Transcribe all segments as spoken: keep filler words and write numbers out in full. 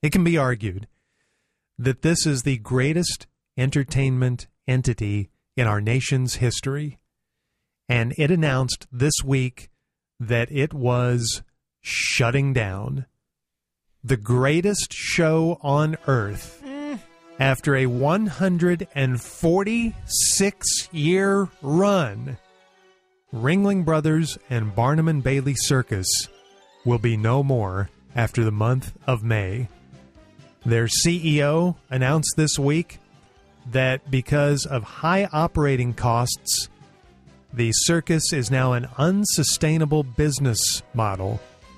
it can be argued that this is the greatest entertainment entity in our nation's history, and it announced this week that it was shutting down. The greatest show on earth, mm. after a one hundred forty-six year run, Ringling Brothers and Barnum and Bailey Circus will be no more after the month of May. Their C E O announced this week that because of high operating costs, the circus is now an unsustainable business model.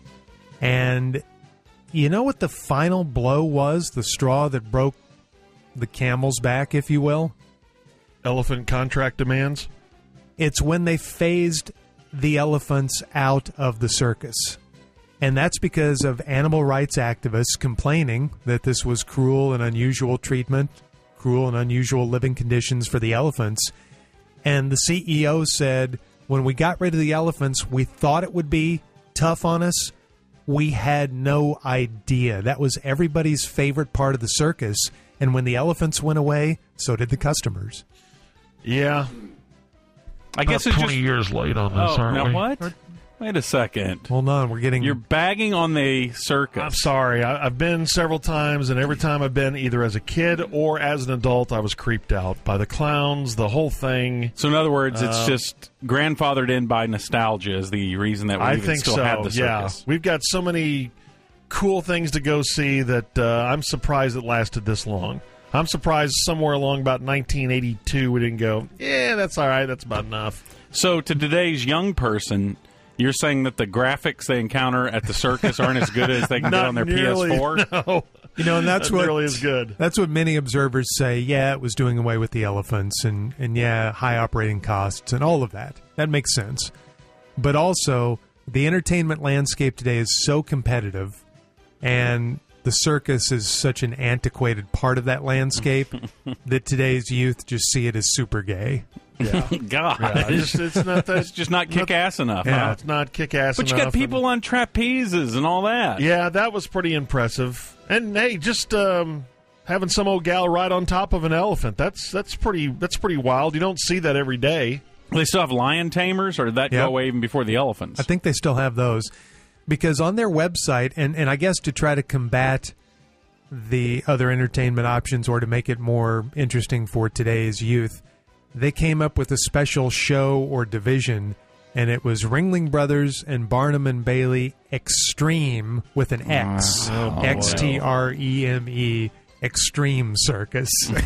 And you know what the final blow was? The straw that broke the camel's back, if you will? Elephant contract demands? It's when they phased the elephants out of the circus. And that's because of animal rights activists complaining that this was cruel and unusual treatment, cruel and unusual living conditions for the elephants. And the C E O said, when we got rid of the elephants, we thought it would be tough on us. We had no idea. That was everybody's favorite part of the circus. And when the elephants went away, so did the customers. Yeah. I guess About it's twenty just, years late on this, oh, aren't now we? what? Wait a second. Hold on, we're getting... You're bagging on the circus. I'm sorry. I, I've been several times, and every time I've been, either as a kid or as an adult, I was creeped out by the clowns, the whole thing. So in other words, it's Uh, just grandfathered in by nostalgia is the reason that we I even think still so, have the circus. yeah. We've got so many cool things to go see that uh, I'm surprised it lasted this long. I'm surprised somewhere along about nineteen eighty-two we didn't go, yeah, that's all right, that's about enough. So to today's young person, you're saying that the graphics they encounter at the circus aren't as good as they can get Not on their nearly, P S four? No. You know, and that's Not what nearly as good. That's what many observers say. Yeah, it was doing away with the elephants, and and yeah, high operating costs and all of that. That makes sense. But also, the entertainment landscape today is so competitive, and the circus is such an antiquated part of that landscape that today's youth just see it as super gay. Yeah. God, Yeah, it's, it's not that. it's just not kick-ass enough. Yeah, huh? it's not kick-ass But you enough. got people on trapezes and all that. Yeah, that was pretty impressive. And hey, just um, having some old gal ride on top of an elephant, that's that's pretty that's pretty wild. You don't see that every day. They still have lion tamers, or did that Yep. go away even before the elephants? I think they still have those. Because on their website, and, and I guess to try to combat the other entertainment options or to make it more interesting for today's youth, they came up with a special show or division, and it was Ringling Brothers and Barnum and Bailey Extreme with an X. Oh, X T R E M E, Extreme Circus.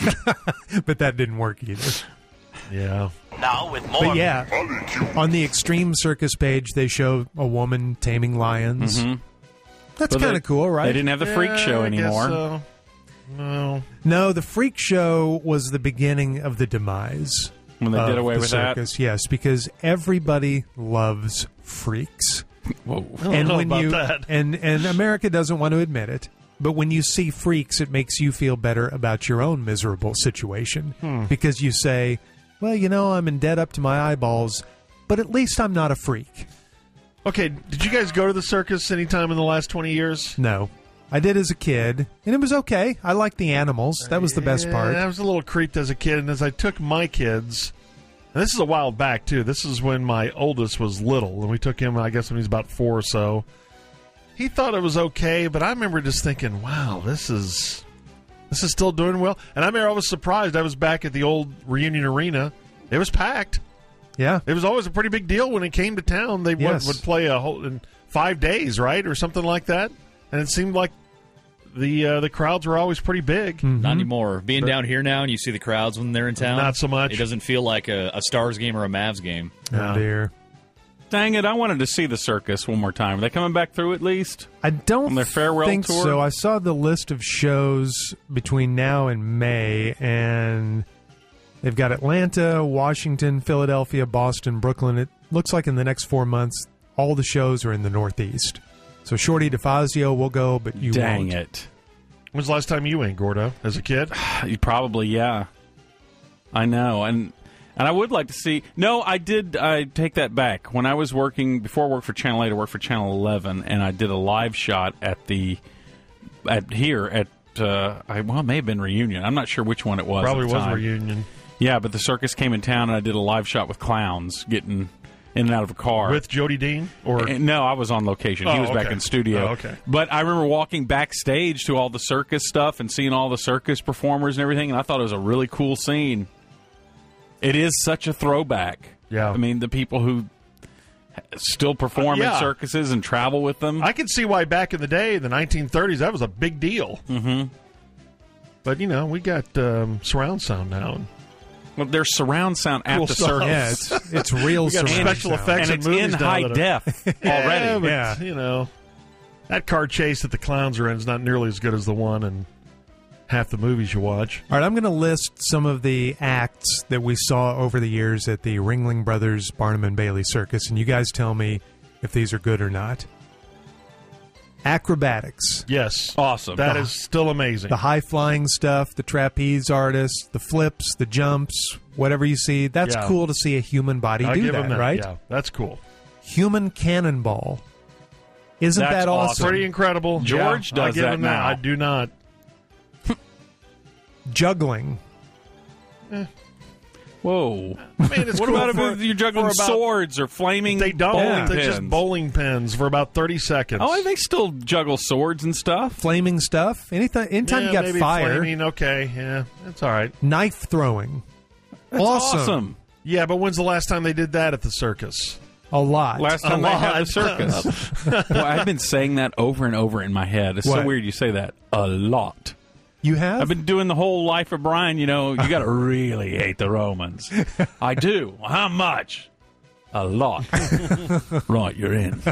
But that didn't work either. Yeah. Now with more. But yeah, on the Extreme Circus page, they show a woman taming lions. Mhm. That's Well, kind they- of cool, right? They didn't have the freak Yeah, show I guess anymore. so. No. No, the freak show was the beginning of the demise. When they did of away the with circus. Yes, because everybody loves freaks. Whoa. I don't and know when about you that. and and America doesn't want to admit it, but when you see freaks, it makes you feel better about your own miserable situation Hmm. because you say, "Well, you know, I'm in debt up to my eyeballs, but at least I'm not a freak." Okay, did you guys go to the circus anytime in the last twenty years? No. I did as a kid, and it was okay. I liked the animals. That was the best Yeah, part. I was a little creeped as a kid, and as I took my kids, and this is a while back, too. This is when my oldest was little, and we took him, I guess, when he was about four or so. He thought it was okay, but I remember just thinking, wow, this is this is still doing well. And I remember I was surprised. I was back at the old Reunion Arena. It was packed. Yeah. It was always a pretty big deal when it came to town. They Yes. would, would play a whole in five days, right, or something like that. And it seemed like the uh, the crowds were always pretty big. Mm-hmm. Not anymore. Being down here now and you see the crowds when they're in town. Not so much. It doesn't feel like a, a Stars game or a Mavs game. Oh, dear. Dang it, I wanted to see the circus one more time. Are they coming back through at least? I don't On their farewell think tour? so. I saw the list of shows between now and May, and they've got Atlanta, Washington, Philadelphia, Boston, Brooklyn. It looks like in the next four months, all the shows are in the Northeast. So Shorty DeFazio will go, but you Dang won't. it. When's the last time you went, Gordo, as a kid? You probably, yeah. I know. And and I would like to see... No, I did I take that back. When I was working, before I worked for Channel eight, I worked for Channel eleven, and I did a live shot at the at here at uh, I, well, it may have been Reunion. I'm not sure which one it was. Probably at the was time. Reunion. Yeah, but the circus came in town, and I did a live shot with clowns getting in and out of a car. With Jody Dean? Or And- no, I was on location. He Oh, was back okay. in studio. Oh, okay. But I remember walking backstage to all the circus stuff and seeing all the circus performers and everything, and I thought it was a really cool scene. It is such a throwback. Yeah. I mean, the people who still perform Uh, yeah. in circuses and travel with them. I can see why back in the day, in the nineteen thirties, that was a big deal. mm-hmm. But, you know, we got um, surround sound now. And Well, there's surround sound at Cool the stuff. circus. Yeah, it's it's real We got surround special sound. effects and and it's movies in now high that are- def Yeah, already. but, Yeah. you know, that car chase that the clowns are in is not nearly as good as the one in half the movies you watch. All right, I'm going to list some of the acts that we saw over the years at the Ringling Brothers Barnum and Bailey Circus, and you guys tell me if these are good or not. Acrobatics, Yes. Awesome. That is still amazing. the high-flying stuff, the trapeze artists, the flips, the jumps, whatever you see. That's Yeah. cool to see a human body I'll do give that, them that. right? Yeah, that's cool. Human cannonball. Isn't That's that awesome? awesome. Pretty incredible. George Yeah, I does give that him now. I do not. Juggling. Whoa. I mean, it's What cool about for- if you're juggling for about- swords or flaming They don't. bowling They're pins? just bowling pins for about thirty seconds. Oh, they still juggle swords and stuff. Flaming stuff. Anything, anytime yeah, you got maybe fire. Flaming, okay, yeah, that's all right. Knife throwing. That's awesome. awesome. Yeah, but when's the last time they did that at the circus? A lot. Last time A they had lot. the circus. Well, I've been saying that over and over in my head. It's What? so weird you say that. A lot. You have? I've been doing the whole life of Brian. You know, you got to really hate the Romans. I do. How much? A lot. Right, you're in.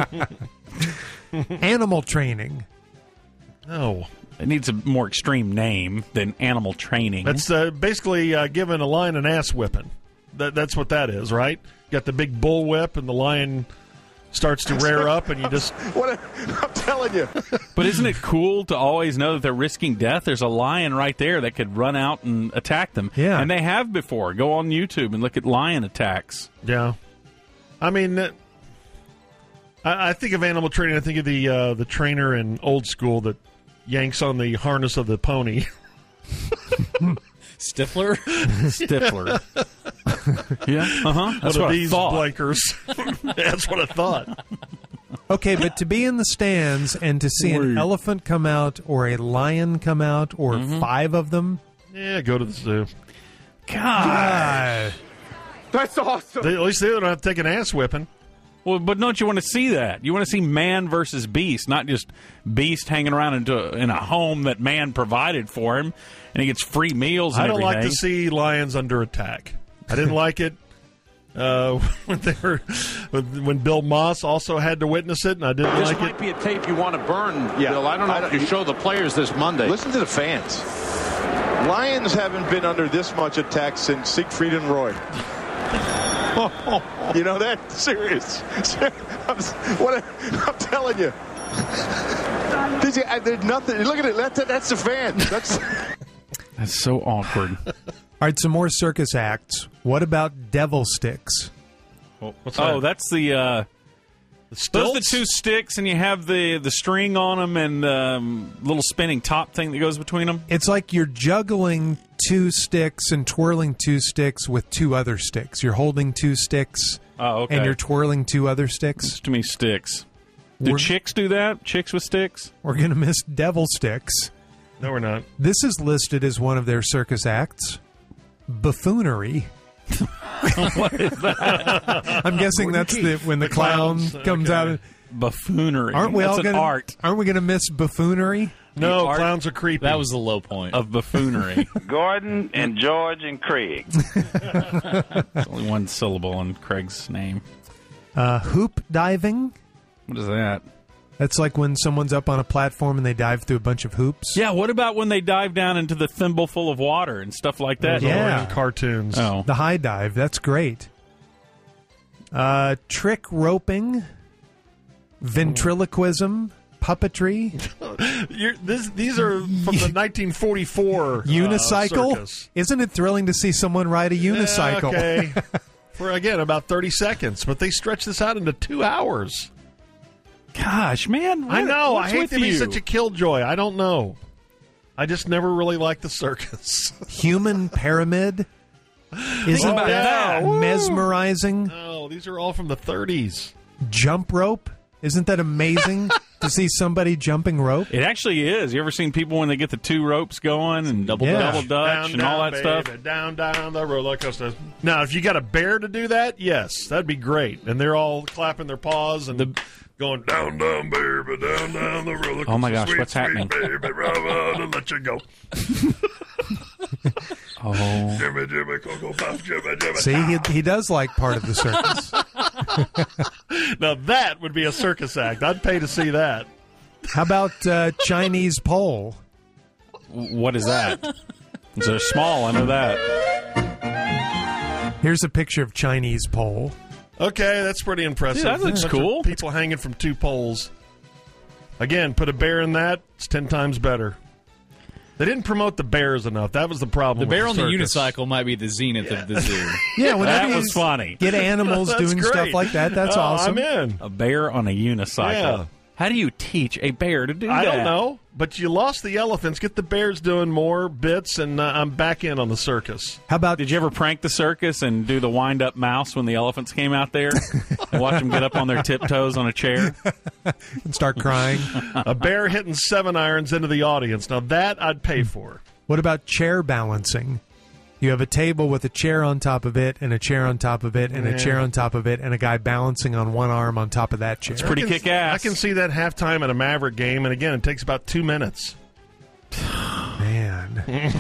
Animal training. No, It needs a more extreme name than animal training. that's uh, basically uh, giving a lion an ass whipping. That, that's what that is, right? You got the big bull whip, and the lion starts to rear up, and you just What I'm telling you. But isn't it cool to always know that they're risking death? There's a lion right there that could run out and attack them. Yeah. And they have before. Go on YouTube and look at lion attacks. yeah. I mean, uh, I, I think of animal training. I think of the uh, the trainer in Old School that yanks on the harness of the pony. Stifler? Stifler. Yeah, uh-huh. That's One what of I these thought. blankers. That's what I thought. Okay, but to be in the stands and to see an Wait. elephant come out or a lion come out or Mm-hmm. five of them. Yeah, go to the zoo. God. Ah, That's awesome. They, at least they don't have to take an ass whipping. Well, but don't you want to see that? You want to see man versus beast, not just beast hanging around into, in a home that man provided for him, and he gets free meals and I don't everything. like to see lions under attack. I didn't like it uh, when they were when Bill Moss also had to witness it, and I didn't This like might it. be a tape you want to burn, Yeah. Bill. I don't know I if don't- you show the players this Monday. Listen to the fans. Lions haven't been under this much attack since Siegfried and Roy. You know that? Serious. I'm, what I, I'm telling you. Did you I, there's nothing. Look at it. That's, that's the fans. That's That's so awkward. all right, some more circus acts. What about devil sticks? What's Oh, that? that's the... Uh, The Those are the stilts? two sticks, and you have the, the string on them and um, little spinning top thing that goes between them. It's like you're juggling two sticks and twirling two sticks with two other sticks. You're holding two sticks Oh, okay. and you're twirling two other sticks. It's too many sticks. Do We're- chicks do that? Chicks with sticks? We're going to miss devil sticks. No, we're not. This is listed as one of their circus acts. Buffoonery. What is that? I'm guessing that's the when the, The clown clowns, comes okay. out. And, Buffoonery. aren't we That's all an gonna, art Aren't we going to miss buffoonery? No, The art- clowns are creepy. That was the low point. of buffoonery. Gordon and George and Craig. There's only one syllable in Craig's name. Uh, hoop diving. What is that? That's like when someone's up on a platform and they dive through a bunch of hoops. Yeah, what about when they dive down into the thimble full of water and stuff like that? Those are Yeah. in cartoons. Oh. The high dive. That's great. Uh, trick roping. Ventriloquism. Puppetry. You're, this, these are from the nineteen forty-four uh, Unicycle. circus. Isn't it thrilling to see someone ride a unicycle? Yeah, okay. For, again, about thirty seconds. But they stretch this out into two hours. Gosh, man. I what- know. I what's hate with to be you? such a killjoy. I don't know. I just never really liked the circus. Human pyramid. Isn't about that, that. mesmerizing? No, these are all from the thirties. Jump rope. Isn't that amazing to see somebody jumping rope? It actually is. You ever seen people when they get the two ropes going and double, Yeah. double dutch and all that baby, stuff? Down, down the roller coaster. Now, if you got a bear to do that, yes, that'd be great. And they're all clapping their paws and going down, down, baby, down, down the roller coaster. Oh, my gosh, sweet, what's sweet happening? Baby, rub on and let you go. Oh, Jimmy, Jimmy, Cocoa Puff, Jimmy, Jimmy. See, he, he does like part of the circus. Now, that would be a circus act. I'd pay to see that. How about uh, Chinese pole? what is that? It's a small. I know that. Here's a picture of Chinese pole. Okay, that's pretty impressive. Yeah, that looks Bunch of cool. People hanging from two poles. Again, put a bear in that, it's ten times better. They didn't promote the bears enough. That was the problem. The with bear on the circus. unicycle might be the zenith of the zoo. Yeah, whenever That you was funny. get animals That's doing great. stuff like that, that's Oh, awesome. I'm in. A bear on a unicycle. Yeah. How do you teach a bear to do I that? don't know, but you lost the elephants. Get the bears doing more bits, and uh, I'm back in on the circus. How about Did you ever prank the circus and do the wind-up mouse when the elephants came out there and watch them get up on their tiptoes on a chair? and start crying? A bear hitting seven irons into the audience. Now that I'd pay for. What about chair balancing? You have a table with a chair on top of it, and a chair on top of it, and Yeah. a chair on top of it, and a guy balancing on one arm on top of that chair. pretty I can- kick-ass. I can see that halftime at a Maverick game, and again, it takes about two minutes. Man.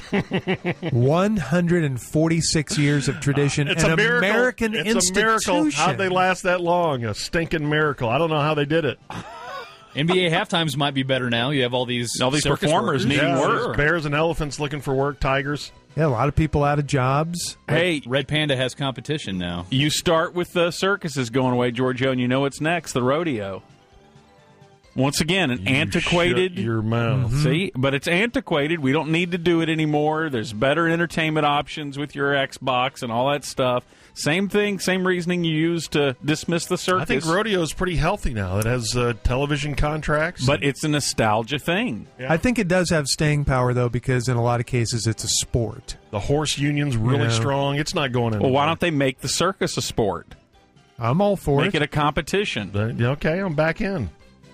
one hundred forty-six years of tradition. It's an a miracle. American it's institution. a miracle. How'd they last that long? A stinking miracle. I don't know how they did it. N B A halftimes might be better now. You have all these All these circus performers workers. needing Yeah, work. there's bears and elephants looking for work. Tigers. Yeah, a lot of people out of jobs. Hey, Red Panda has competition now. you start with the circuses going away, Giorgio, and you know what's next, the rodeo. Once again, an You antiquated... shut your mouth. See, but it's antiquated. We don't need to do it anymore. There's better entertainment options with your Xbox and all that stuff. Same thing, same reasoning you use to dismiss the circus. I think rodeo is pretty healthy now. It has uh, television contracts. but it's a nostalgia thing. Yeah. I think it does have staying power, though, because in a lot of cases it's a sport. the horse union's really Yeah. strong. It's not going anywhere. Well, why don't they make the circus a sport? I'm all for Make it. it a competition. they? Okay, I'm back in.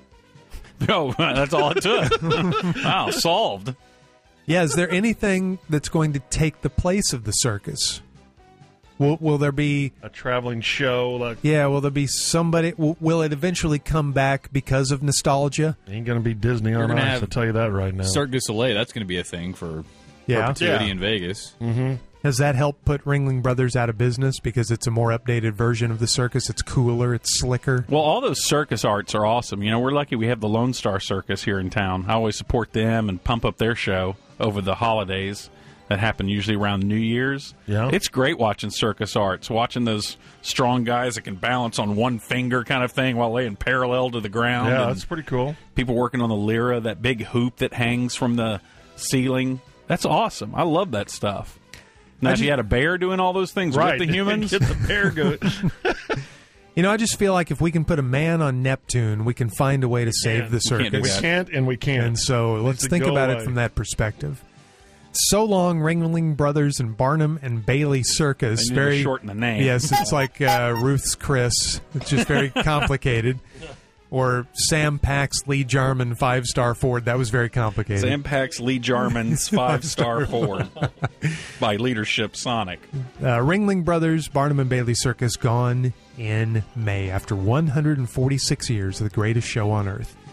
No, that's all it took. Wow, solved. Yeah, is there anything that's going to take the place of the circus? Will, will there be... A traveling show. Like, Yeah, will there be somebody... Will, will it eventually come back because of nostalgia? ain't going to be Disney You're on gonna Ice, have I'll tell you that right now. Cirque du Soleil, that's going to be a thing for Yeah. perpetuity Yeah. in Vegas. Has that helped put Ringling Brothers out of business because it's a more updated version of the circus? It's cooler, it's slicker. Well, all those circus arts are awesome. You know, we're lucky we have the Lone Star Circus here in town. I always support them and pump up their show over the holidays that happen usually around New Year's. Yeah. It's great watching circus arts, watching those strong guys that can balance on one finger kind of thing while laying parallel to the ground. Yeah, and that's pretty cool. people working on the lyra, that big hoop that hangs from the ceiling. That's awesome. I love that stuff. Now, if you had a bear doing all those things Right. with the humans, Get the bear good. You know, I just feel like if we can put a man on Neptune, we can find a way to save the can't do circus. we that. can't and we can't. And so let's to think go about away. it from that perspective. So long, Ringling Brothers and Barnum and Bailey Circus. They need to Very shorten the name. Yes, it's like uh, Ruth's Chris. It's just very complicated. Or Sam Pax Lee Jarman five star Ford. That was very complicated. Sam Pax Lee Jarman's five-star Ford by Leadership Sonic. Uh, Ringling Brothers, Barnum and Bailey Circus gone in May after one hundred forty-six years of the greatest show on earth.